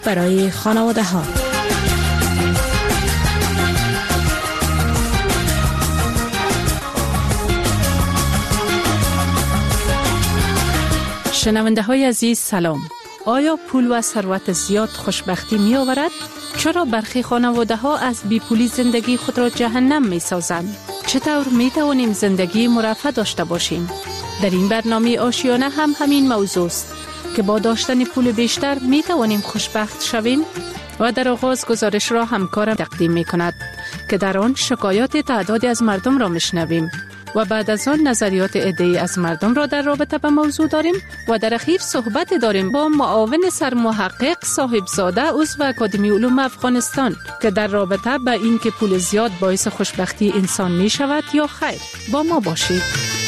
برای خانواده ها. شنونده های عزیز سلام. آیا پول و ثروت زیاد خوشبختی می آورد؟ چرا برخی خانواده ها از بیپولی زندگی خود را جهنم می سازند؟ چطور می توانیم زندگی مرفه داشته باشیم؟ در این برنامه آشیانه هم همین موضوع است که با داشتن پول بیشتر می توانیم خوشبخت شویم. و در آغاز گزارش را همکارم تقدیم می کند که در آن شکایات تعدادی از مردم را میشنویم و بعد از آن نظریات عده‌ای از مردم را در رابطه به موضوع داریم و در اخیر صحبت داریم با معاون سرمحقق صاحبزاده عضو اکادمی علوم افغانستان که در رابطه به این که پول زیاد باعث خوشبختی انسان می شود یا خیر. با ما باشید.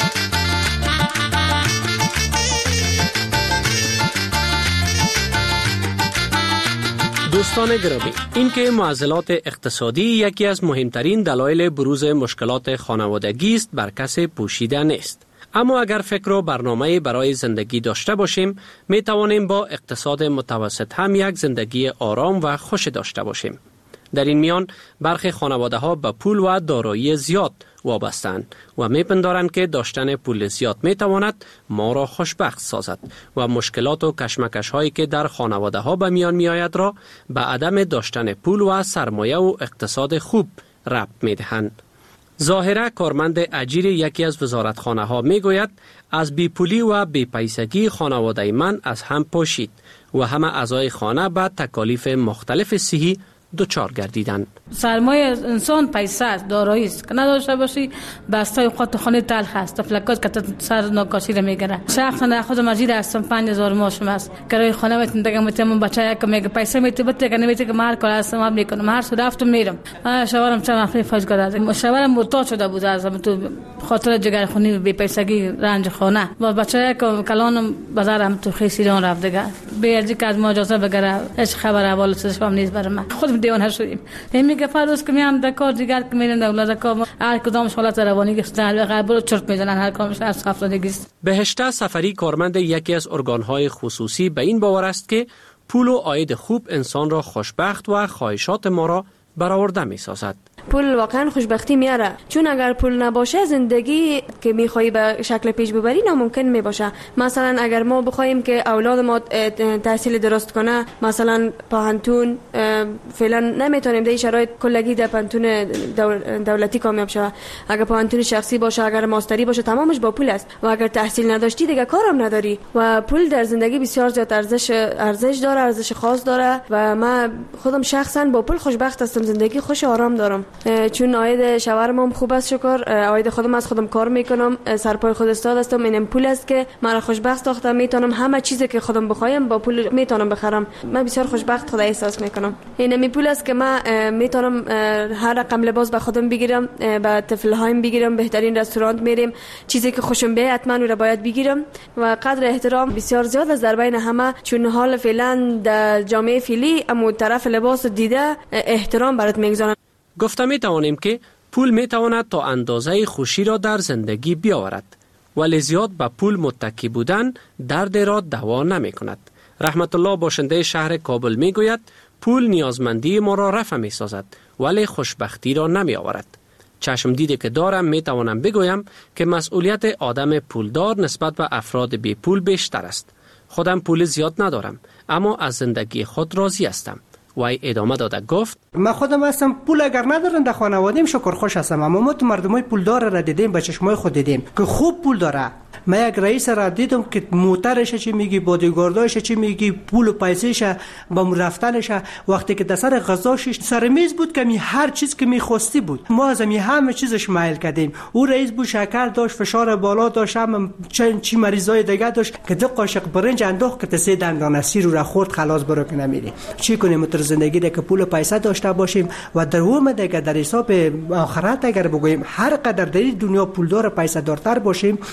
دوستان گرامی، این که معضلات اقتصادی یکی از مهمترین دلایل بروز مشکلات خانوادگی است بر کسی پوشیده نیست. اما اگر فکر و برنامه برای زندگی داشته باشیم، می توانیم با اقتصاد متوسط هم یک زندگی آرام و خوش داشته باشیم. در این میان برخی خانواده ها به پول و دارایی زیاد وابستند و میپندارند که داشتن پول زیاد میتواند ما را خوشبخت سازد و مشکلات و کشمکش هایی که در خانواده ها به میان میآید را به عدم داشتن پول و سرمایه و اقتصاد خوب ربط میدهند. ظاهرا کارمند اجیر یکی از وزارتخانه ها میگوید از بیپولی و بیپیسگی خانواده من از هم پاشید و همه اعضای خانه به تکالیف مختلف صحی دوچار گردیدند. سرمایه انسان پیسه است، دارایی است که نداشته باشی بستای خود خانه تلخ است. فلکات که سر ناکاسی را میگیره. شخصا خود مجید هستم 5000 ماشم است. کرای خانه میتونم بچه که میگه پیسه میتونه که نمیته که مار کار است ما میکنم. هر سو رفتم میرم. شوهرم چه مخفی فاش کرده. شوهرم محتاج شده بود از تو خاطر جگر خونی بی پیسگی رنج خانه. و بچه که کلانم بازارم تو خیسیران رفت دیگه. به ارزی که از ما اجازه بگیره هیچ خبر احوال چیزش هم نیست برام. خودم دیوانه شدیم. میگه فروز که میام در کار دیگر که میرم دولت کار هر کدامش حالت روانی گشتن قبل چرت میزنن هر کامش از هفتادگی است. بهشته سفری کارمند یکی از ارگان‌های خصوصی به این باور است که پول و عاید خوب انسان را خوشبخت و خواهشات ما را برآورده می‌سازد. پول واقعا خوشبختی میاره، چون اگر پول نباشه زندگی که میخوایی به شکل پیش ببری ناممکن میباشه. مثلا اگر ما بخوایم که اولاد ما تحصیل درست کنه، مثلا پانتون فعلا نمیتونیم در شرایط کلگی در پانتون دولتی کامیاب شه. اگر پانتون شخصی باشه، اگر ماستری باشه، تمامش با پول است. و اگر تحصیل نداشتی دیگه کارم نداری. و پول در زندگی بسیار زیاد ارزش داره، ارزش خاص داره و من خودم شخصا با پول خوشبخت هستم، زندگی خوش و آرام دارم. چون عاید شوهرم هم خوب است شکر، عاید خودم از خودم کار میکنم، سرپای خود استاد هستم. اینم پول است که مرا خوشبخت ساخته، میتونم همه چیزی که خودم بخوایم با پول میتونم بخرم. من بسیار خوشبخت خدا احساس میکنم. اینم پول است که من میتونم هر رقم لباس به خودم بگیرم، به طفل هایم بگیرم، بهترین رستوران میریم، چیزی که خوشم بیاد حتما رو باید بگیرم. و قدر احترام بسیار زیاد از در بین همه، چون حال فعلا در جامعه فعلی اما طرف لباس دیده احترام برات میگذارن. گفته می توانیم که پول می تواند تا اندازه خوشی را در زندگی بیاورد، ولی زیاد به پول متکی بودن درد را دوا نمی کند. رحمت الله باشنده شهر کابل می گوید پول نیازمندی ما را رفع می سازد ولی خوشبختی را نمی آورد. چشم دیده که دارم می توانم بگویم که مسئولیت آدم پولدار نسبت به افراد بی پول بیشتر است. خودم پول زیاد ندارم اما از زندگی خود راضی هستم. وای ادامه داده گفت من خودم هستم پول اگر ندارن در خانواده‌ام شکر خوش هستم، اما ما تو مردمای پولدار را دیدیم، به چشمای خود دیدیم که خوب پول داره. من یک رئیس را دیدم که موترش چی میگی، بادیگارداش چی میگی، پول و پیسه‌ش با رفتنش، وقتی که در سر غذاش سر میز بود که هر چیز که میخواستی بود. ما از همه چیزش مایل کردیم. او رئیس بود، شکر داشت، فشار بالا داشت، هم چی مریضای دیگه داشت که 2 قاشق برنج انداخت که 3 دندان سیر رو خورد خلاص برو که نمیری. چی کنیم در زندگی که پول و پیسه داشته باشیم و در اومده که در حساب آخرت اگر بگوییم هر قدر در این دنیا پولدار و پیسه دارتر باشیم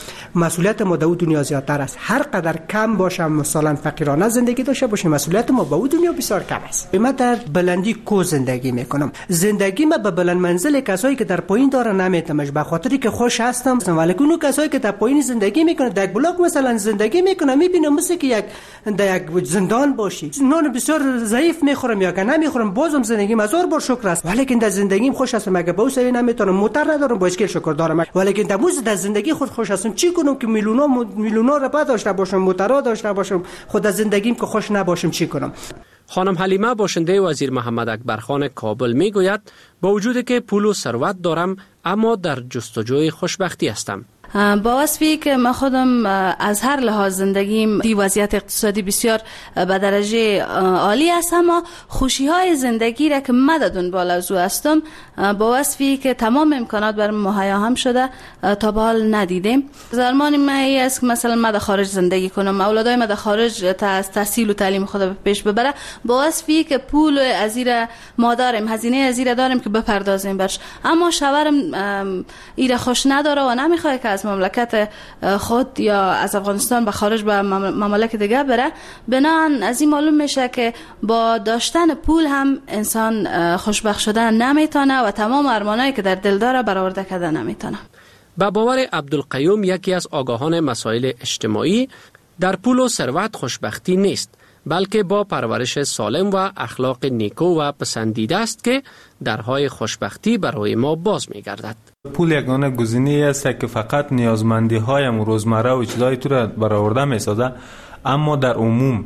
مسئولیت ما در اون دنیا زیادتر است. هر قدر کم باشم مثلا فقیرانه زندگی داشته باشیم، مسئولیت ما با اون دنیا بسیار کم است. من در بلندی کو زندگی میکنم. زندگی ما به بلند منزل کسایی که در پایین داره نمیتمش، به خاطری که خوش هستم. ولی اون کسایی که در پایین زندگی میکنن، در یک بلاک مثلا زندگی میکنن، میبینم مثل که یک در یک زندان باشی. نان بسیار ضعیف میخورم یا که نمیخورم، بازم زندگیم هزار بار شکر است. ولی که در زندگیم خوش هستم. اگه به اون سوی نمیتونم، موتور ندارم، با اسکل شکر دارم. ولی که در زندگی خود خوش هستم. چی کنم که میلیونا را داشته باشم، موتورا داشته باشم، خود از زندگیم که خوش نباشم چی کنم؟ خانم حلیمه باشنده وزیر محمد اکبرخان کابل میگوید با وجودی که پول و ثروت دارم اما در جستجوی خوشبختی هستم. با وصفی که من خودم از هر لحاظ زندگیم دی وضعیت اقتصادی بسیار به درجه عالی است، اما خوشی های زندگی را که من دنبال از او هستم با وصفی که تمام امکانات بر مهیا هم شده تا به حال ندیدیم. زمان من است که مثلا من در خارج زندگی کنم، اولادای من در خارج تحصیل و تعلیم خود پیش ببره، با وصفی که پول ازیر ما داریم، هزینه ازیر داریم که بپردازیم برش، اما شوهرم ایره خوش نداره و نمیخواد که از مملکت خود یا از افغانستان به خارج به مملکت دیگه بره. بنابراین از این معلوم میشه که با داشتن پول هم انسان خوشبخت شدن نمیتونه و تمام ارمانایی که در دل داره برآورده کردن نمیتونه. با باور عبدالقیوم، یکی از آگاهان مسائل اجتماعی، در پول و ثروت خوشبختی نیست، بلکه با پرورش سالم و اخلاق نیکو و پسندیده است که درهای خوشبختی برای ما باز می‌گردد. پول یگانه گزینه‌ای است که فقط نیازمندی‌هایم روزمره و چیزایی تو را برآورده می‌سازد، اما در عموم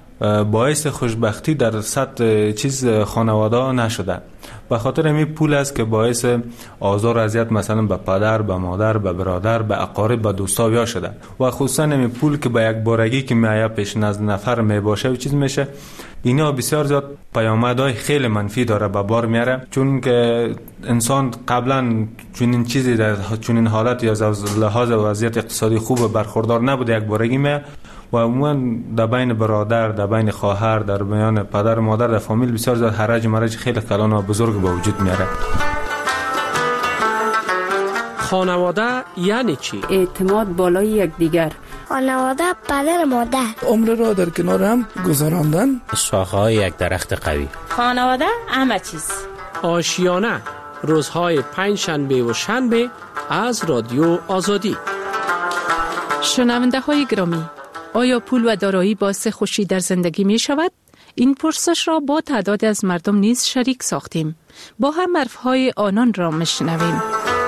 باعث خوشبختی در سطح چیز خانواده نشده. به خاطر همین پول است که باعث آزار و اذیت مثلا به پدر، به مادر، به برادر، به اقارب، به دوستا یا شده و خصوصا همین پول که به یک بارگی که میآید پیش نزد نفر میباشه و چیز میشه، اینا بسیار زیاد پیامدهای خیلی منفی داره به بار میاره، چون که انسان قبلا چنین چیزی در چنین حالت یا لحاظ وضعیت اقتصادی خوب برخوردار نبوده، یک بارگی میاد و عموما در بین برادر، در بین خواهر، در میان پدر و مادر، در فامیل بسیار زیاد حرج مرج خیلی کلان و بزرگ به وجود میاره. خانواده یعنی چی؟ اعتماد بالای یکدیگر. خانواده پدر مادر. عمر را در کنار هم گذراندن. شاخه‌های یک درخت قوی. خانواده همه چیز. آشیانه، روزهای پنجشنبه و شنبه از رادیو آزادی. شنونده های گرامی، آیا پول و دارایی باعث خوشی در زندگی می شود؟ این پرسش را با تعداد از مردم نیز شریک ساختیم. با هم حرفهای آنان را میشنویم.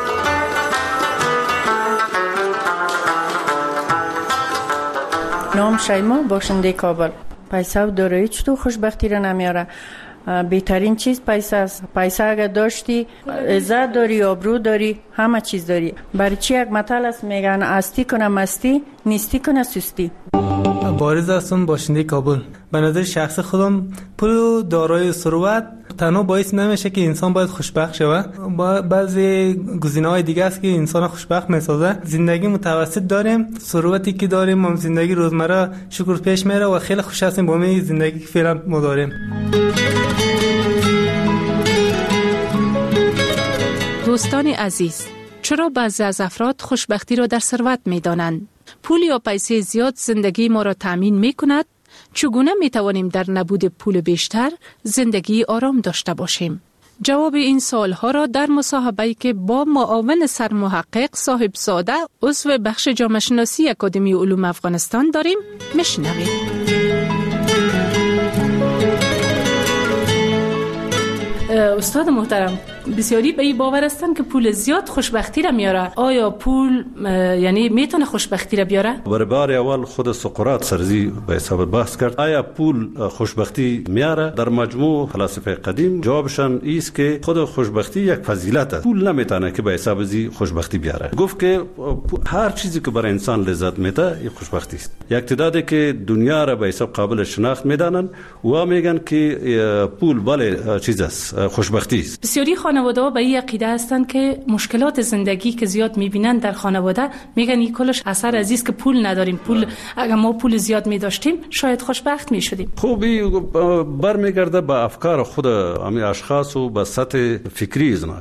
نام شیما، باشنده کابل. پیسه و دارایی چطور خوشبختی را نمیاره؟ بهترین چیز پیسه است. پیسه اگر داشتی عزت داری، آبرو داری، همه چیز داری. برای چی یک مثل است میگن استی کنه مستی، نیستی کنه سستی. بارز هستم، باشنده کابل. به نظر شخص خودم پول و دارایی ثروت تنها باعث نمیشه که انسان باید خوشبخت شود. بعضی گزینه‌های دیگه است که انسان خوشبخت میسازه. زندگی متوسط داریم، ثروتی که داریم، هم زندگی روزمره شکر پیش میره و خیلی خوش هستیم با این زندگی که فعلا ما داریم. دوستان عزیز، چرا بعضی از افراد خوشبختی را در ثروت می‌دانند؟ پول یا پیسه زیاد زندگی ما را تأمین می‌کند؟ چگونه می‌توانیم در نبود پول بیشتر زندگی آرام داشته باشیم؟ جواب این سوال‌ها را در مصاحبه‌ای که با معاون سرمحقق صاحب ساده عضو بخش جامعه شناسی اکادمی علوم افغانستان داریم میشنویم. استاد محترم، بسیاری به این باور هستن که پول زیاد خوشبختی را میاره. آیا پول یعنی میتونه خوشبختی را بیاره؟ برای بار اول خود سقراط سرزی به حساب بحث کرد آیا پول خوشبختی میاره. در مجموع فلاسفه قدیم جوابشان ایست که خود خوشبختی یک فضیلت است. پول نمیتونه که به حساب زی خوشبختی بیاره. گفت که هر چیزی که برای انسان لذت میده یک خوشبختی است. یک تعدادی که دنیا را به حساب قابل شناخت میدانن و میگن که پول بله چیز است، خوشبختی است. بسیاری خانواده‌ها به این عقیده هستند که مشکلات زندگی که زیاد می‌بینن در خانواده، میگن این کلش اثر از است که پول نداریم. پول اگر ما پول زیاد می‌داشتیم شاید خوشبخت می‌شدیم. خوبی برمیگرده به افکار خود همین اشخاص و به سطح فکری اینا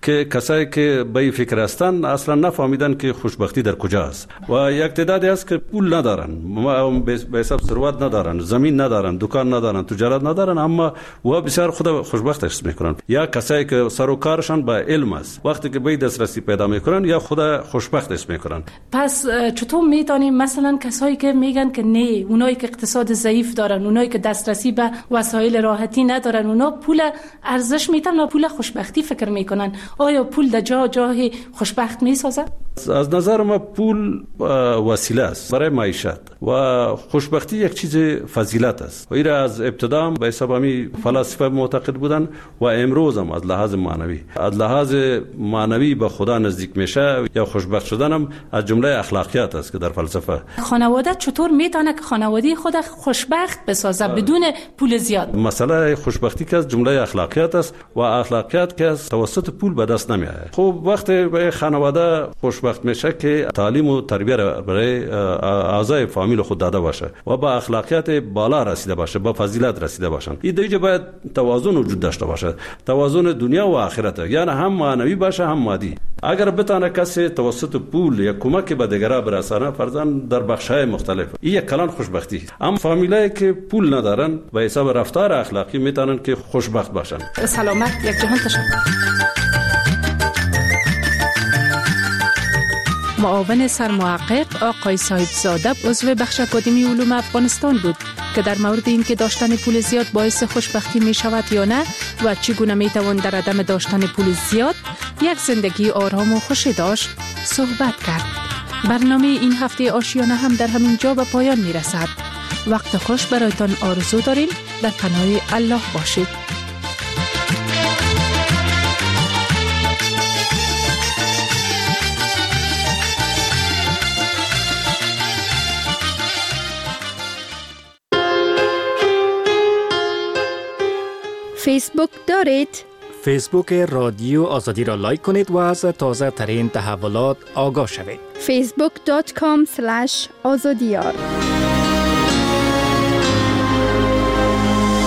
که کسایی که به این فکر هستند اصلا نفهمیدن که خوشبختی در کجا است و یک تعدادی است که پول ندارن، به حساب ثروت ندارن، زمین ندارن، دکان ندارن، تجارت ندارن، اما و بسیار خود خوشبخت حس میکنن. یا کسایی که سر و کارشان با علم است، وقتی که به دسترسی پیدا میکنن یا خود خوشبخت حس میکنن. پس چطور میتونیم مثلا کسایی که میگن که نه، اونایی که اقتصاد ضعیف دارن، اونایی که دسترسی به وسایل راحتی ندارن، اونا پول ارزش میتن، پول خوشبختی فکر میکنن، آیا پول در جای خوشبخت میسازه؟ از نظر ما پول وسیله است برای معیشت و خوشبختی یک چیز فضیلت است و این از ابتدا به حساب همی فلاسفه معتقد بودن و امروز هم از لحاظ معنوی به خدا نزدیک میشه یا خوشبخت شدن هم از جمله اخلاقیات است که در فلسفه. خانواده چطور میتونه که خانواده خود خوشبخت بسازه بدون پول زیاد؟ مسئله خوشبختی که از جمله اخلاقیات است و اخلاقیات که از توسط پول به دست نمیاد. خب وقتی به خانواده خوشبخت میشه که تعلیم و تربیت برای اعضای فامیل خود داده باشه و با اخلاقیات بالا رسیده باشه، با فضیلت رسیده باشن. این دیگه باید توازن وجود داشته باشه، توازن دنیا و آخرت، یعنی هم معنوی باشه هم مادی. اگر بتونه کسی توسط پول یا کمک به دیگران برسانه، فرضاً در بخش‌های مختلف، این یک کلان خوشبختی. اما فامیلایی که پول ندارن به حساب رفتار اخلاقی میتونن که خوشبخت باشن. سلامت. یک جهان تشکر. معاون سرمحقق آقای صاحبزاده عضو بخش اکادمی علوم افغانستان بود که در مورد اینکه داشتن پول زیاد باعث خوشبختی می شود یا نه و چگونه می توان در عدم داشتن پول زیاد یک زندگی آرام و خوش داشت صحبت کرد. برنامه این هفته آشیانه هم در همین جا به پایان می رسد. وقت خوش برایتان آرزو داریم. در پناه الله باشید. فیسبوک دارید؟ فیسبوک رادیو آزادی را لایک کنید و از تازه ترین تحولات آگاه شوید. facebook.com/azadiyar